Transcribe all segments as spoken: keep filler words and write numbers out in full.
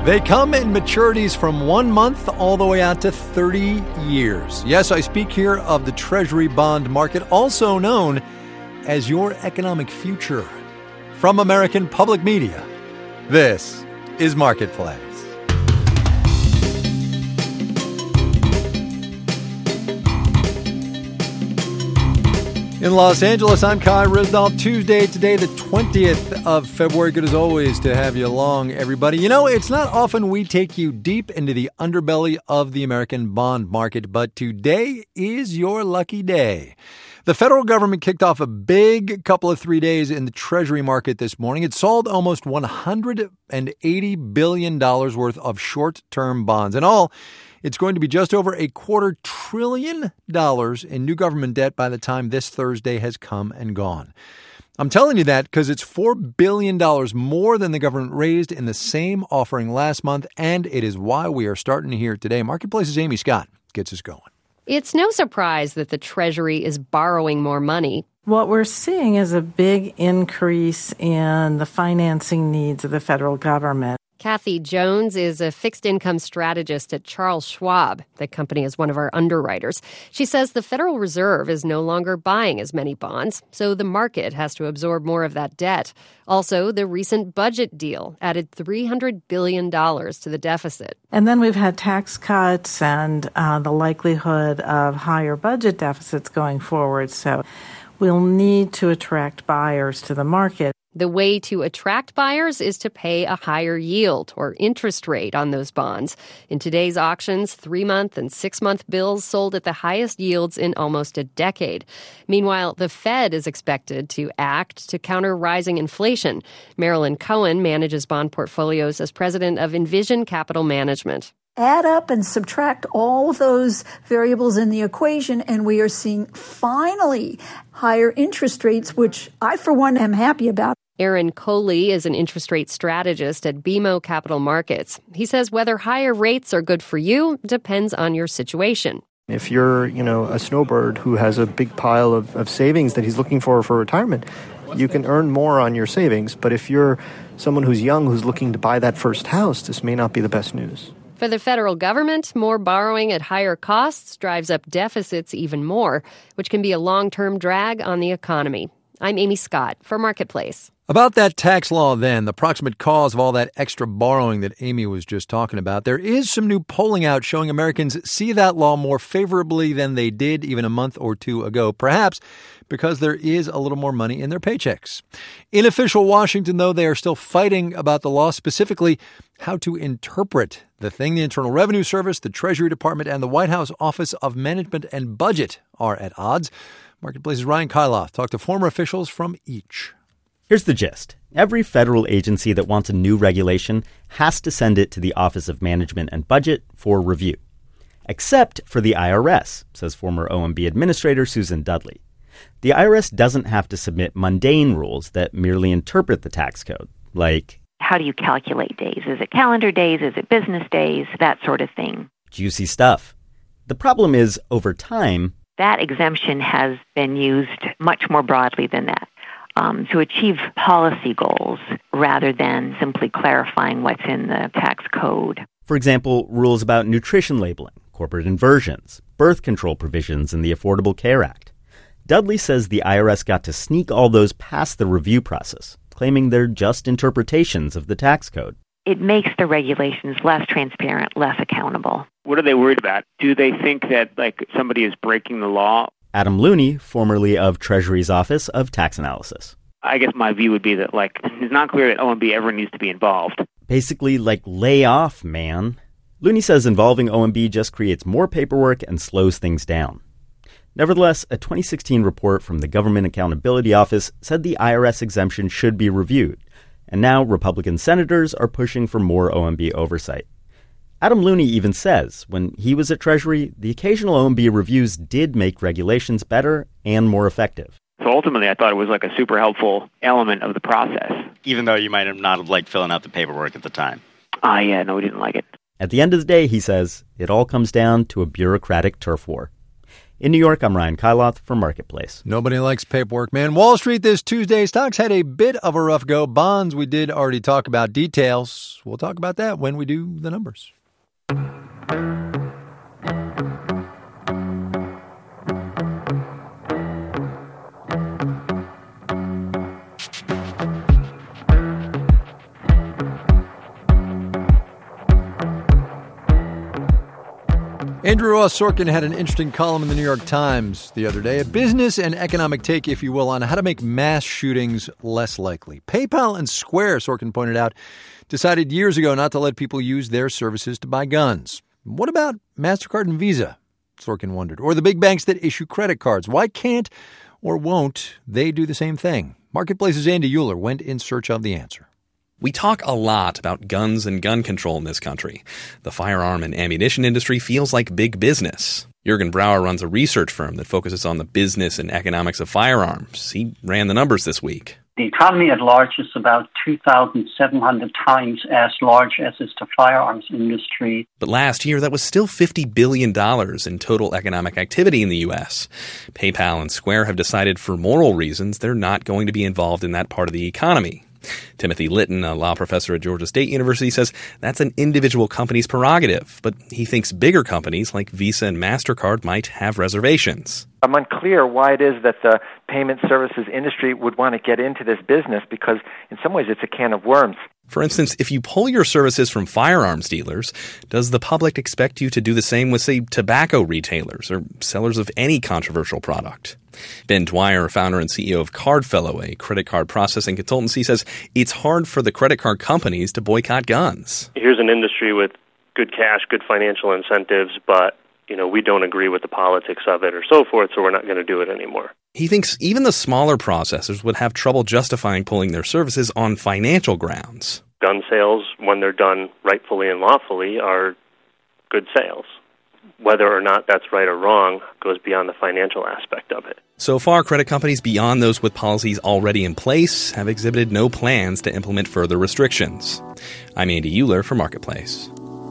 They come in maturities from one month all the way out to thirty years. Yes, I speak here of the Treasury bond market, also known as your economic future. From American Public Media, this is Marketplace. In Los Angeles, I'm Kai Ryssdal. Tuesday, today, the twentieth of February. Good as always to have you along, everybody. You know, it's not often we take you deep into the underbelly of the American bond market, but today is your lucky day. The federal government kicked off a big couple of three days in the Treasury market this morning. It sold almost one hundred eighty billion dollars worth of short-term bonds. In all, it's going to be just over a quarter trillion dollars in new government debt by the time this Thursday has come and gone. I'm telling you that because it's four billion dollars more than the government raised in the same offering last month, and it is why we are starting to hear today. Marketplace's Amy Scott gets us going. It's no surprise that the Treasury is borrowing more money. What we're seeing is a big increase in the financing needs of the federal government. Kathy Jones is a fixed-income strategist at Charles Schwab. The company is one of our underwriters. She says the Federal Reserve is no longer buying as many bonds, so the market has to absorb more of that debt. Also, the recent budget deal added three hundred billion dollars to the deficit. And then we've had tax cuts and uh, the likelihood of higher budget deficits going forward, so we'll need to attract buyers to the market. The way to attract buyers is to pay a higher yield or interest rate on those bonds. In today's auctions, three-month and six-month bills sold at the highest yields in almost a decade. Meanwhile, the Fed is expected to act to counter rising inflation. Marilyn Cohen manages bond portfolios as president of Envision Capital Management. Add up and subtract all those variables in the equation, and we are seeing finally higher interest rates, which I, for one, am happy about. Aaron Coley is an interest rate strategist at B M O Capital Markets. He says whether higher rates are good for you depends on your situation. If you're, you know, a snowbird who has a big pile of, of savings that he's looking for for retirement, you can earn more on your savings. But if you're someone who's young who's looking to buy that first house, this may not be the best news. For the federal government, more borrowing at higher costs drives up deficits even more, which can be a long-term drag on the economy. I'm Amy Scott for Marketplace. About that tax law then, the proximate cause of all that extra borrowing that Amy was just talking about, there is some new polling out showing Americans see that law more favorably than they did even a month or two ago, perhaps because there is a little more money in their paychecks. In official Washington, though, they are still fighting about the law, specifically how to interpret the thing. The Internal Revenue Service, the Treasury Department, and the White House Office of Management and Budget are at odds. Marketplace's Ryan Kailath talked to former officials from each. Here's the gist. Every federal agency that wants a new regulation has to send it to the Office of Management and Budget for review. Except for the I R S, says former O M B Administrator Susan Dudley. The I R S doesn't have to submit mundane rules that merely interpret the tax code, like how do you calculate days? Is it calendar days? Is it business days? That sort of thing. Juicy stuff. The problem is, over time, that exemption has been used much more broadly than that. Um, to achieve policy goals rather than simply clarifying what's in the tax code. For example, rules about nutrition labeling, corporate inversions, birth control provisions in the Affordable Care Act. Dudley says the I R S got to sneak all those past the review process, claiming they're just interpretations of the tax code. It makes the regulations less transparent, less accountable. What are they worried about? Do they think that, like, somebody is breaking the law? Adam Looney, formerly of Treasury's Office of Tax Analysis. I guess my view would be that, like, it's not clear that O M B ever needs to be involved. Basically, like, lay off, man. Looney says involving O M B just creates more paperwork and slows things down. Nevertheless, a twenty sixteen report from the Government Accountability Office said the I R S exemption should be reviewed, and now Republican senators are pushing for more O M B oversight. Adam Looney even says when he was at Treasury, the occasional O M B reviews did make regulations better and more effective. So ultimately, I thought it was like a super helpful element of the process. Even though you might have not have liked filling out the paperwork at the time. Ah, uh, yeah, no, we didn't like it. At the end of the day, he says, it all comes down to a bureaucratic turf war. In New York, I'm Ryan Kyloth for Marketplace. Nobody likes paperwork, man. Wall Street this Tuesday. Stocks had a bit of a rough go. Bonds, we did already talk about details. We'll talk about that when we do the numbers. Andrew Ross Sorkin had an interesting column in the New York Times the other day, a business and economic take, if you will, on how to make mass shootings less likely. PayPal and Square, Sorkin pointed out, decided years ago not to let people use their services to buy guns. What about MasterCard and Visa? Sorkin wondered. Or the big banks that issue credit cards. Why can't or won't they do the same thing? Marketplace's Andy Euler went in search of the answer. We talk a lot about guns and gun control in this country. The firearm and ammunition industry feels like big business. Jürgen Brauer runs a research firm that focuses on the business and economics of firearms. He ran the numbers this week. The economy at large is about two thousand seven hundred times as large as is the firearms industry. But last year, that was still fifty billion dollars in total economic activity in the U S. PayPal and Square have decided for moral reasons they're not going to be involved in that part of the economy. Timothy Litton, a law professor at Georgia State University, says that's an individual company's prerogative, but he thinks bigger companies like Visa and MasterCard might have reservations. I'm unclear why it is that the payment services industry would want to get into this business because in some ways it's a can of worms. For instance, if you pull your services from firearms dealers, does the public expect you to do the same with, say, tobacco retailers or sellers of any controversial product? Ben Dwyer, founder and C E O of Cardfellow, a credit card processing consultancy, says it's hard for the credit card companies to boycott guns. Here's an industry with good cash, good financial incentives, but you know, we don't agree with the politics of it or so forth, so we're not going to do it anymore. He thinks even the smaller processors would have trouble justifying pulling their services on financial grounds. Gun sales, when they're done rightfully and lawfully, are good sales. Whether or not that's right or wrong goes beyond the financial aspect of it. So far, credit companies beyond those with policies already in place have exhibited no plans to implement further restrictions. I'm Andy Euler for Marketplace.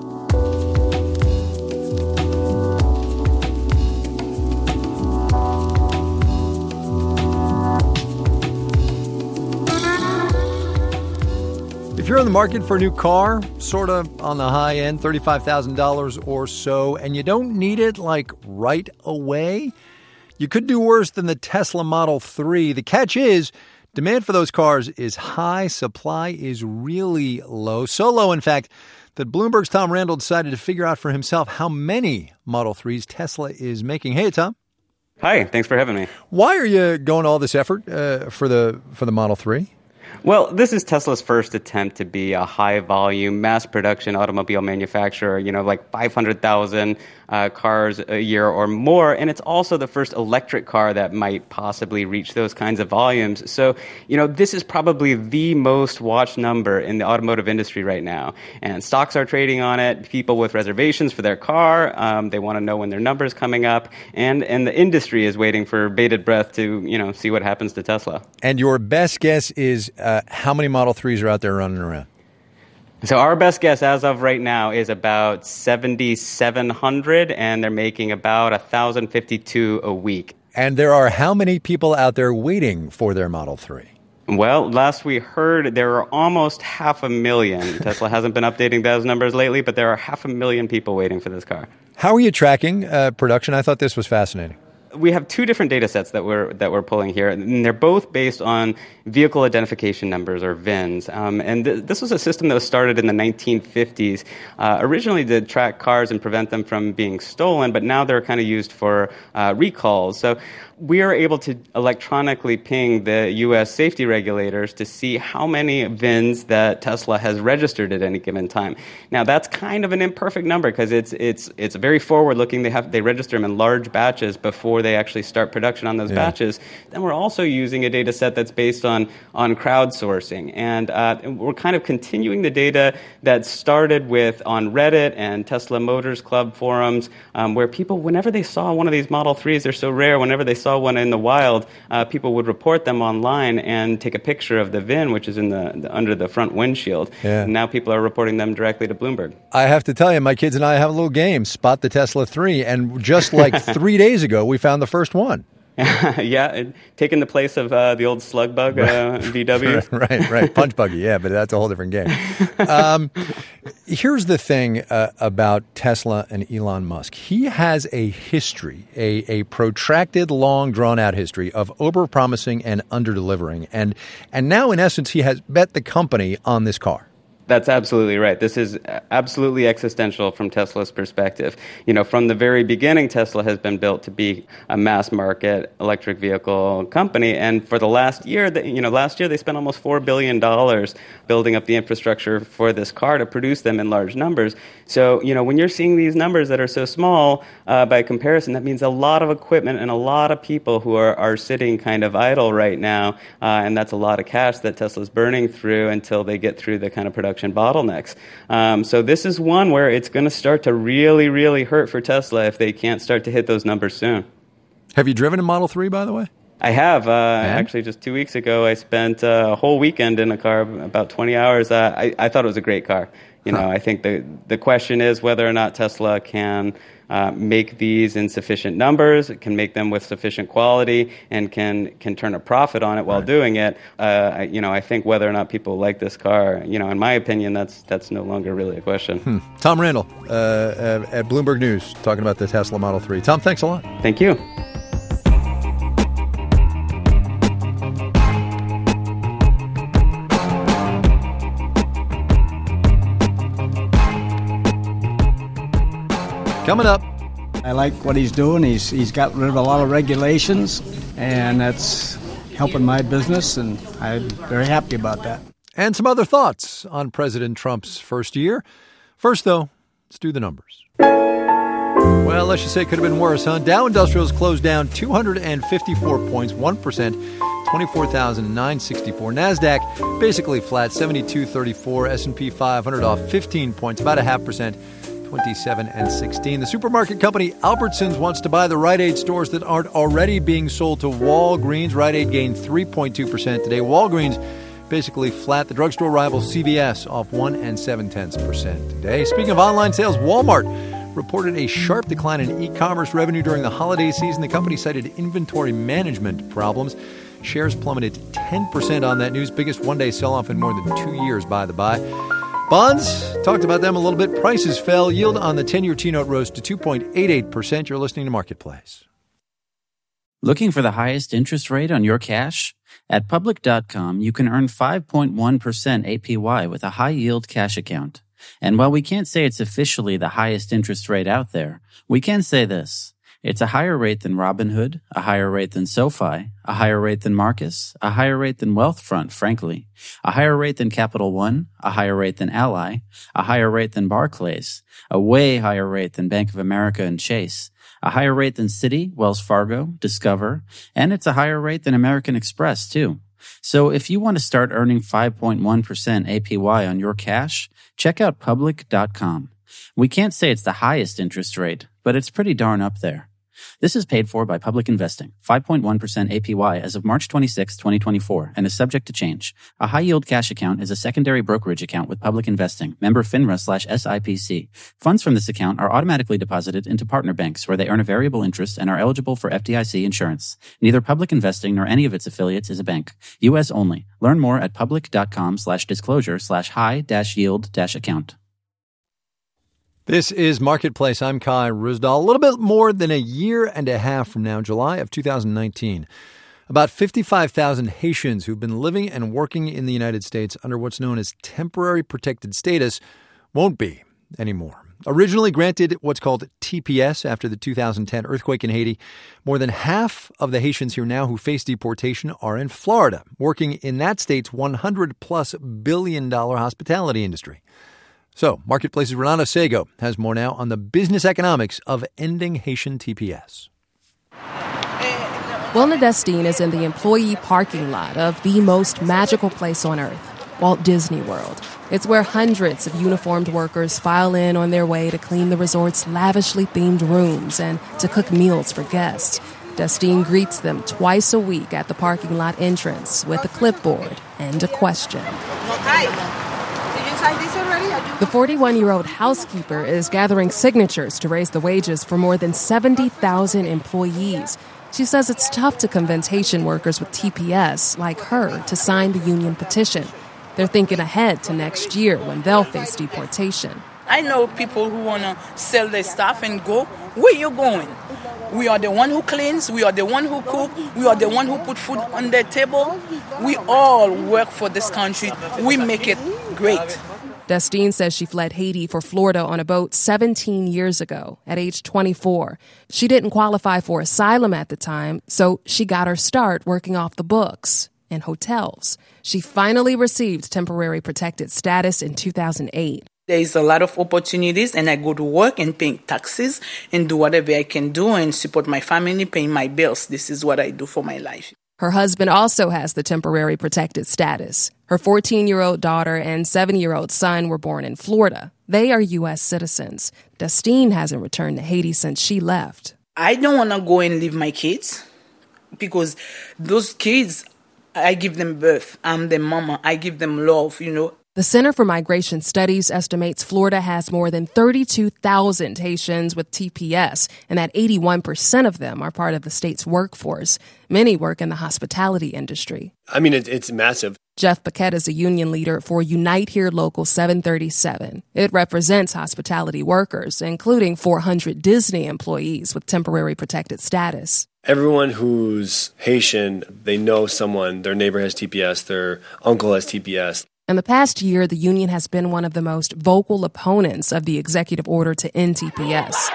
If you're in the market for a new car, sort of on the high end, thirty-five thousand dollars or so, and you don't need it like right away, you could do worse than the Tesla Model three. The catch is demand for those cars is high, supply is really low. So low, in fact, that Bloomberg's Tom Randall decided to figure out for himself how many Model threes Tesla is making. Hey, Tom. Hi, thanks for having me. Why are you going to all this effort uh, for the for the Model three? Well, this is Tesla's first attempt to be a high-volume, mass-production automobile manufacturer, you know, like five hundred thousand uh, cars a year or more. And it's also the first electric car that might possibly reach those kinds of volumes. So, you know, this is probably the most watched number in the automotive industry right now. And stocks are trading on it. People with reservations for their car, um, they want to know when their number is coming up. And, and the industry is waiting for bated breath to, you know, see what happens to Tesla. And your best guess is uh, how many Model threes are out there running around? So our best guess as of right now is about seventy-seven hundred, and they're making about one thousand fifty-two a week. And there are how many people out there waiting for their Model three? Well, last we heard, there are almost half a million. Tesla hasn't been updating those numbers lately, but there are half a million people waiting for this car. How are you tracking uh, production? I thought this was fascinating. We have two different data sets that we're that we're pulling here, and they're both based on vehicle identification numbers, or V I Ns. Um, and th- this was a system that was started in the nineteen fifties, uh, originally to track cars and prevent them from being stolen, but now they're kind of used for uh, recalls. So we are able to electronically ping the U S safety regulators to see how many V I Ns that Tesla has registered at any given time. Now, that's kind of an imperfect number because it's it's it's very forward-looking. They have they register them in large batches before they actually start production on those yeah. batches. Then we're also using a data set that's based on on crowdsourcing, and uh, we're kind of continuing the data that started with on Reddit and Tesla Motors Club forums, um, where people, whenever they saw one of these Model threes, they're so rare. Whenever they saw saw one in the wild, uh, people would report them online and take a picture of the V I N, which is in the, the under the front windshield. Yeah. And now people are reporting them directly to Bloomberg. I have to tell you, my kids and I have a little game, Spot the Tesla three, and just like three days ago, we found the first one. yeah, it, taking the place of uh, the old slug bug uh, V W. right, right. Punch buggy, yeah, but that's a whole different game. Um, here's the thing uh, about Tesla and Elon Musk. He has a history, a, a protracted, long, drawn-out history of over-promising and under-delivering. And, and now, in essence, he has bet the company on this car. That's absolutely right. This is absolutely existential from Tesla's perspective. You know, from the very beginning, Tesla has been built to be a mass market electric vehicle company. And for the last year, you know, last year they spent almost four billion dollars building up the infrastructure for this car to produce them in large numbers. So, you know, when you're seeing these numbers that are so small uh, by comparison, that means a lot of equipment and a lot of people who are, are sitting kind of idle right now. Uh, and that's a lot of cash that Tesla's burning through until they get through the kind of production bottlenecks. Um, so this is one where it's going to start to really, really hurt for Tesla if they can't start to hit those numbers soon. Have you driven a Model three, by the way? I have. Uh, actually, just two weeks ago, I spent uh, a whole weekend in a car, about twenty hours. Uh, I, I thought it was a great car. You know, huh. I think the the question is whether or not Tesla can uh, make these in sufficient numbers, can make them with sufficient quality, and can can turn a profit on it while right. doing it. Uh, I, you know, I think whether or not people like this car, you know, in my opinion, that's that's no longer really a question. Hmm. Tom Randall uh, at Bloomberg News talking about the Tesla Model three. Tom, thanks a lot. Thank you. Coming up. I like what he's doing. He's he's got rid of a lot of regulations, and that's helping my business, and I'm very happy about that. And some other thoughts on President Trump's first year. First, though, let's do the numbers. Well, let's just say it could have been worse, huh? Dow Industrials closed down two hundred fifty-four points, one percent, twenty-four thousand nine hundred sixty-four. NASDAQ basically flat, seventy-two thirty-four. S and P five hundred off fifteen points, about a half percent. twenty-seven and sixteen. The supermarket company Albertsons wants to buy the Rite Aid stores that aren't already being sold to Walgreens. Rite Aid gained three point two percent today. Walgreens basically flat. The drugstore rival C V S off one and seven tenths percent today. Speaking of online sales, Walmart reported a sharp decline in e-commerce revenue during the holiday season. The company cited inventory management problems. Shares plummeted ten percent on that news. Biggest one-day sell-off in more than two years, by the by. Bonds, talked about them a little bit. Prices fell. Yield on the ten-year T-note rose to two point eight eight percent. You're listening to Marketplace. Looking for the highest interest rate on your cash? At Public dot com, you can earn five point one percent A P Y with a high-yield cash account. And while we can't say it's officially the highest interest rate out there, we can say this. It's a higher rate than Robinhood, a higher rate than SoFi, a higher rate than Marcus, a higher rate than Wealthfront, frankly, a higher rate than Capital One, a higher rate than Ally, a higher rate than Barclays, a way higher rate than Bank of America and Chase, a higher rate than Citi, Wells Fargo, Discover, and it's a higher rate than American Express, too. So if you want to start earning five point one percent A P Y on your cash, check out Public dot com. We can't say it's the highest interest rate, but it's pretty darn up there. This is paid for by Public Investing, five point one percent A P Y as of March twenty-sixth, twenty twenty-four, and is subject to change. A high-yield cash account is a secondary brokerage account with Public Investing, member FINRA slash S I P C. Funds from this account are automatically deposited into partner banks where they earn a variable interest and are eligible for F D I C insurance. Neither Public Investing nor any of its affiliates is a bank. U S only. Learn more at Public dot com slash disclosure slash high dash yield dash account. This is Marketplace. I'm Kai Ryssdal. A little bit more than a year and a half from now, July of two thousand nineteen, about fifty-five thousand Haitians who've been living and working in the United States under what's known as temporary protected status won't be anymore. Originally granted what's called T P S after the two thousand ten earthquake in Haiti, more than half of the Haitians here now who face deportation are in Florida, working in that state's one hundred plus billion dollar hospitality industry. So, Marketplace's Renata Sego has more now on the business economics of ending Haitian T P S. Will Nadestine is in the employee parking lot of the most magical place on earth, Walt Disney World. It's where hundreds of uniformed workers file in on their way to clean the resort's lavishly themed rooms and to cook meals for guests. Destine greets them twice a week at the parking lot entrance with a clipboard and a question. The forty-one-year-old housekeeper is gathering signatures to raise the wages for more than seventy thousand employees. She says it's tough to convince Haitian workers with T P S, like her, to sign the union petition. They're thinking ahead to next year when they'll face deportation. I know people who want to sell their stuff and go. Where you going? We are the one who cleans. We are the one who cook. We are the one who put food on their table. We all work for this country. We make it great. Destine says she fled Haiti for Florida on a boat seventeen years ago at age twenty-four. She didn't qualify for asylum at the time, so she got her start working off the books in hotels. She finally received temporary protected status in two thousand eight. There is a lot of opportunities, and I go to work and pay taxes and do whatever I can do and support my family, paying my bills. This is what I do for my life. Her husband also has the temporary protected status. Her fourteen-year-old daughter and seven-year-old son were born in Florida. They are U S citizens. Destine hasn't returned to Haiti since she left. I don't want to go and leave my kids because those kids, I give them birth. I'm their mama. I give them love, you know. The Center for Migration Studies estimates Florida has more than thirty-two thousand Haitians with T P S, and that eighty-one percent of them are part of the state's workforce. Many work in the hospitality industry. I mean, it, it's massive. Jeff Paquette is a union leader for Unite Here Local seven thirty-seven. It represents hospitality workers, including four hundred Disney employees with temporary protected status. Everyone who's Haitian, they know someone, their neighbor has T P S, their uncle has T P S. In the past year, the union has been one of the most vocal opponents of the executive order to end T P S.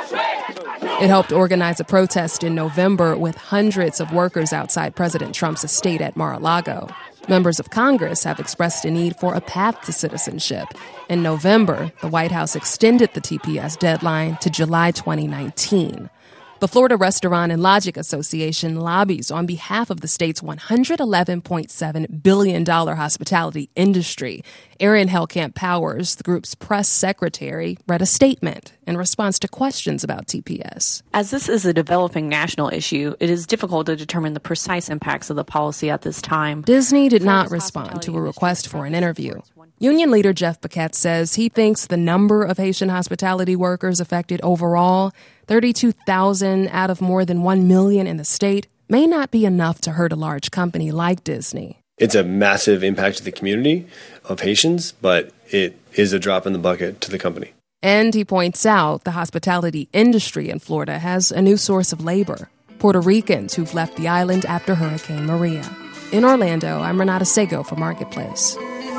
It helped organize a protest in November with hundreds of workers outside President Trump's estate at Mar-a-Lago. Members of Congress have expressed a need for a path to citizenship. In November, the White House extended the T P S deadline to July twenty nineteen. The Florida Restaurant and Lodging Association lobbies on behalf of the state's one hundred eleven point seven billion dollars hospitality industry. Erin Hellkamp Powers, the group's press secretary, read a statement in response to questions about T P S. As this is a developing national issue, it is difficult to determine the precise impacts of the policy at this time. Disney did not respond to a request for an interview. Union leader Jeff Paquette says he thinks the number of Haitian hospitality workers affected overall, thirty-two thousand out of more than one million in the state, may not be enough to hurt a large company like Disney. It's a massive impact to the community of Haitians, but it is a drop in the bucket to the company. And he points out the hospitality industry in Florida has a new source of labor, Puerto Ricans who've left the island after Hurricane Maria. In Orlando, I'm Renata Sego for Marketplace.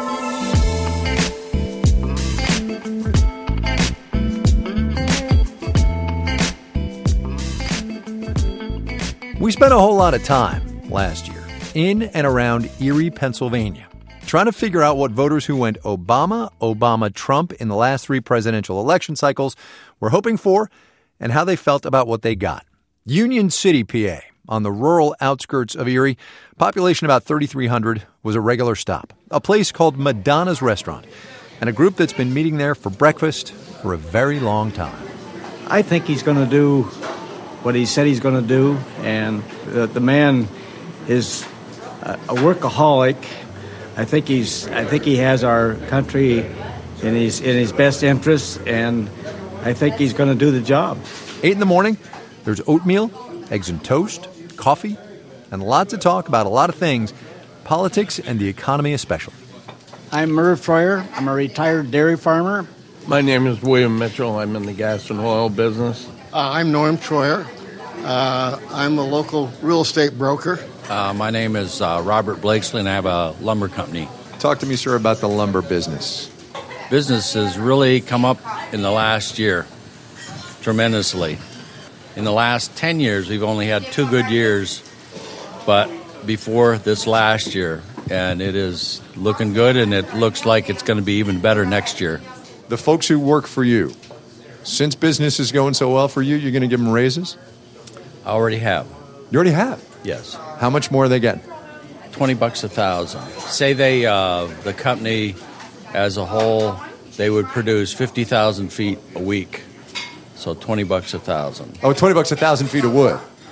We spent a whole lot of time last year in and around Erie, Pennsylvania, trying to figure out what voters who went Obama, Obama, Trump in the last three presidential election cycles were hoping for and how they felt about what they got. Union City, P A, on the rural outskirts of Erie, population about thirty-three hundred, was a regular stop. A place called Madonna's Restaurant, and a group that's been meeting there for breakfast for a very long time. I think he's going to do what he said he's going to do, and the, the man is a, a workaholic. I think he's. I think he has our country in his in his best interests, and I think he's going to do the job. Eight in the morning, there's oatmeal, eggs and toast, coffee, and lots of talk about a lot of things, politics and the economy especially. I'm Merv Troyer. I'm a retired dairy farmer. My name is William Mitchell. I'm in the gas and oil business. Uh, I'm Norm Troyer. Uh, I'm a local real estate broker. Uh, my name is uh, Robert Blakesley, and I have a lumber company. Talk to me, sir, about the lumber business. Business has really come up in the last year tremendously. In the last ten years, we've only had two good years, but before this last year, and it is looking good, and it looks like it's going to be even better next year. The folks who work for you, since business is going so well for you, you're going to give them raises? I already have. You already have? Yes. How much more are they getting? Twenty bucks a thousand. Say they, uh, the company as a whole, they would produce fifty thousand feet a week. So twenty bucks a thousand. Oh, twenty bucks a thousand feet of wood.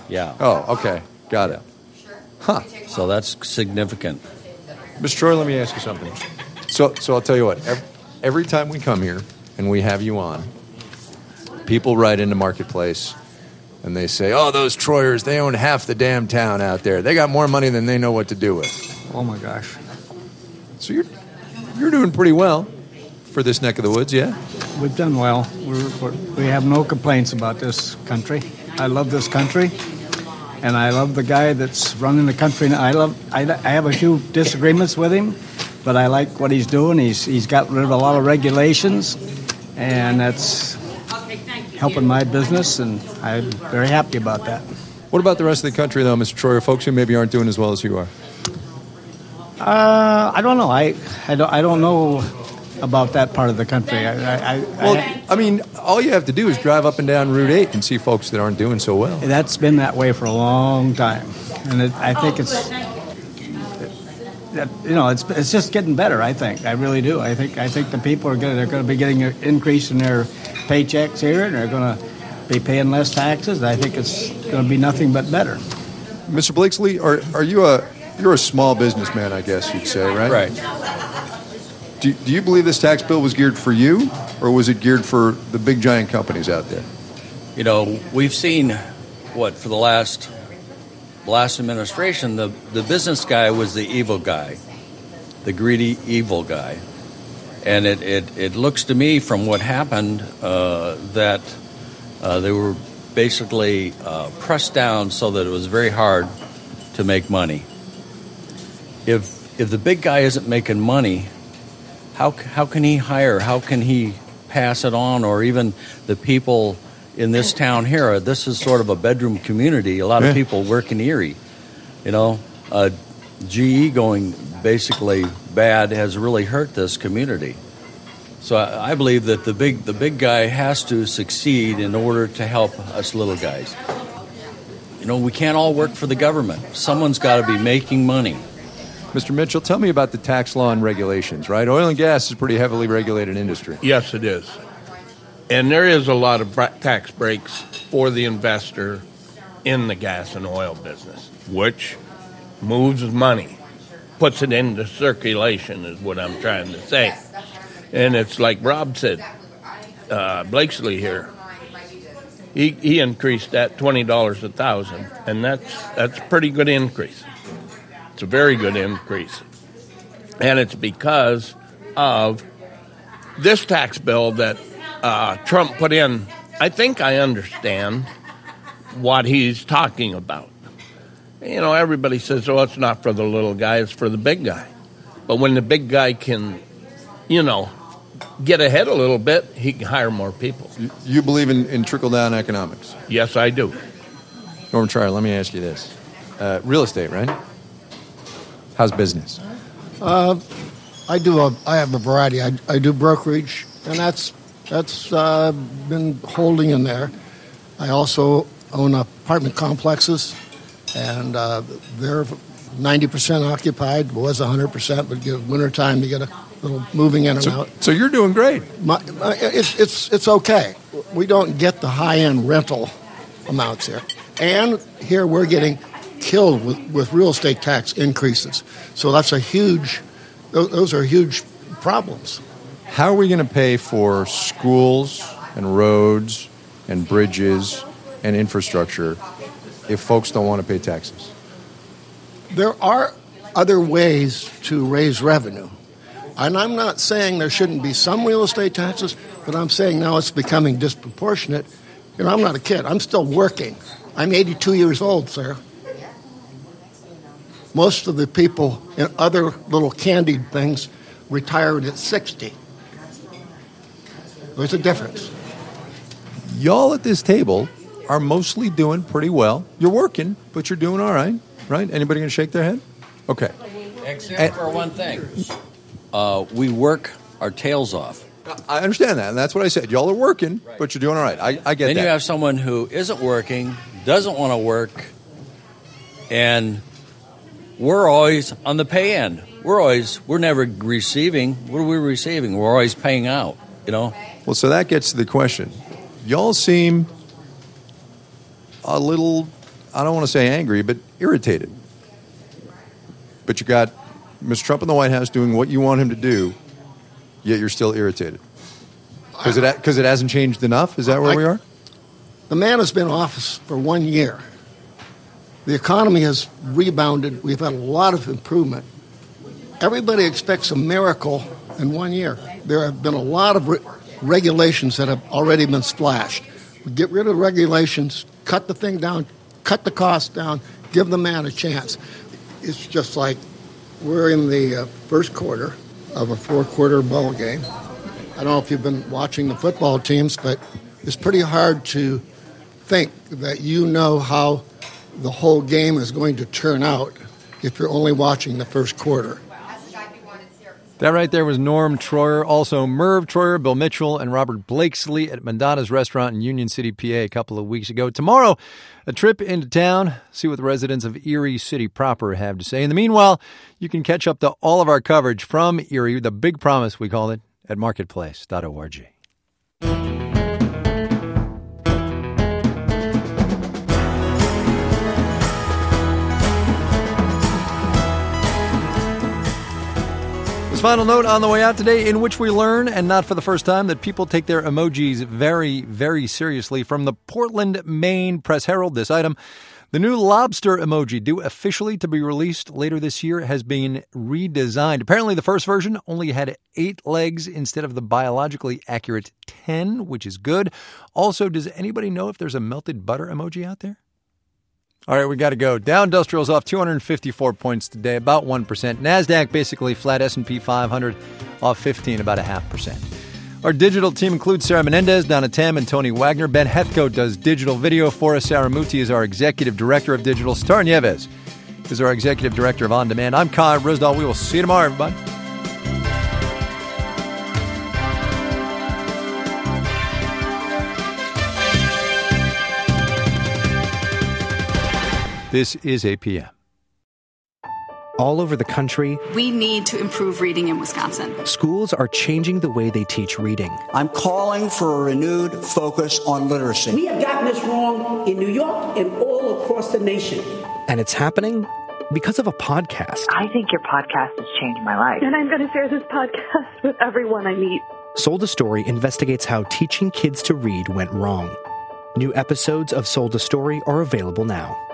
Yeah. Oh, okay. Got it. Huh. So that's significant. Mister Troy, let me ask you something. So, so I'll tell you what. Every, every time we come here and we have you on, people write into Marketplace and they say, "Oh, those Troyers, they own half the damn town out there. They got more money than they know what to do with." Oh my gosh. So you're you're doing pretty well for this neck of the woods, yeah? We've done well. We're, we're, we have no complaints about this country. I love this country, and I love the guy that's running the country. I love. I, I have a few disagreements with him, but I like what he's doing. He's he's got rid of a lot of regulations, and that's helping my business, and I'm very happy about that. What about the rest of the country, though, Mister Troyer? Folks who maybe aren't doing as well as you are. Uh, I don't know. I I don't I don't know about that part of the country. I, I, well, I, I mean, all you have to do is drive up and down Route eight and see folks that aren't doing so well. That's been that way for a long time, and it, I think it's, it, you know, it's it's just getting better. I think I really do. I think I think the people are going they're going to be getting an increase in their paychecks here, and they're going to be paying less taxes. I think it's going to be nothing but better. Mister Blakesley, are are you a you're a small businessman? I guess you'd say, right? Right. Do, do you believe this tax bill was geared for you, or was it geared for the big giant companies out there? You know, we've seen what for the last last administration, the the business guy was the evil guy, the greedy evil guy, and it it, it looks to me from what happened uh, that uh, they were basically uh, pressed down so that it was very hard to make money. If if the big guy isn't making money, How how can he hire? How can he pass it on? Or even the people in this town here, this is sort of a bedroom community. A lot of people work in Erie. You know, uh, G E going basically bad has really hurt this community. So I, I believe that the big the big guy has to succeed in order to help us little guys. You know, we can't all work for the government. Someone's got to be making money. Mister Mitchell, tell me about the tax law and regulations, right? Oil and gas is a pretty heavily regulated industry. Yes, it is. And there is a lot of tax breaks for the investor in the gas and oil business, which moves money, puts it into circulation is what I'm trying to say. And it's like Rob said, uh, Blakesley here, he, he increased that twenty dollars a thousand, and that's that's a pretty good increase. It's a very good increase. And it's because of this tax bill that uh, Trump put in. I think I understand what he's talking about. You know, everybody says, oh, it's not for the little guy, it's for the big guy. But when the big guy can, you know, get ahead a little bit, he can hire more people. You believe in, in trickle-down economics? Yes, I do. Norm Trier, let me ask you this. Uh, real estate, right? How's business? Uh, I do. A, I have a variety. I, I do brokerage, and that's that's uh, been holding in there. I also own apartment complexes, and uh, they're ninety percent occupied. Was one hundred percent, but get wintertime, you get a little moving in and so, out. So you're doing great. My, my, it's it's it's okay. We don't get the high end rental amounts here, and here we're getting killed with, with real estate tax increases. So that's a huge, those, those are huge problems. How are we going to pay for schools and roads and bridges and infrastructure if folks don't want to pay taxes? There are other ways to raise revenue. And I'm not saying there shouldn't be some real estate taxes, but I'm saying now it's becoming disproportionate. You know, I'm not a kid. I'm still working. I'm eighty-two years old, sir. Most of the people in other little candied things retired at sixty. There's a difference. Y'all at this table are mostly doing pretty well. You're working, but you're doing all right, right? Anybody going to shake their head? Okay. Except and, for one thing. Uh, we work our tails off. I understand that, and that's what I said. Y'all are working, right, but you're doing all right. I, I get then that. Then you have someone who isn't working, doesn't want to work, and we're always on the pay end. We're always, we're never receiving. What are we receiving? We're always paying out, you know? Well, so that gets to the question. Y'all seem a little I don't want to say angry, but irritated. But you got Mister Trump in the White House doing what you want him to do, yet you're still irritated. Because it, because it hasn't changed enough? Is that where I, we are? The man has been in office for one year. The economy has rebounded. We've had a lot of improvement. Everybody expects a miracle in one year. There have been a lot of re- regulations that have already been splashed. We get rid of the regulations, cut the thing down, cut the cost down, give the man a chance. It's just like we're in the uh, first quarter of a four-quarter ball game. I don't know if you've been watching the football teams, but it's pretty hard to think that you know how the whole game is going to turn out if you're only watching the first quarter. That right there was Norm Troyer, also Merv Troyer, Bill Mitchell, and Robert Blakesley at Madonna's restaurant in Union City, P A a couple of weeks ago. Tomorrow, a trip into town, see what the residents of Erie City proper have to say. In the meanwhile, you can catch up to all of our coverage from Erie, the Big Promise we call it, at marketplace dot org. Final note on the way out today, in which we learn, and not for the first time, that people take their emojis very, very seriously. From the Portland, Maine Press Herald, this item: the new lobster emoji, due officially to be released later this year, has been redesigned. Apparently, the first version only had eight legs instead of the biologically accurate ten, which is good. Also, does anybody know if there's a melted butter emoji out there? All right, we got to go. Dow Industrial's off two hundred fifty-four points today, about one percent. NASDAQ basically flat. S and P five hundred off fifteen, about a half percent. Our digital team includes Sarah Menendez, Donna Tam, and Tony Wagner. Ben Hethco does digital video for us. Sarah Muti is our executive director of digital. Star Nieves is our executive director of On Demand. I'm Kai Risdall. We will see you tomorrow, everybody. This is A P M. All over the country, we need to improve reading in Wisconsin. Schools are changing the way they teach reading. I'm calling for a renewed focus on literacy. We have gotten this wrong in New York and all across the nation. And it's happening because of a podcast. I think your podcast has changed my life. And I'm going to share this podcast with everyone I meet. Sold a Story investigates how teaching kids to read went wrong. New episodes of Sold a Story are available now.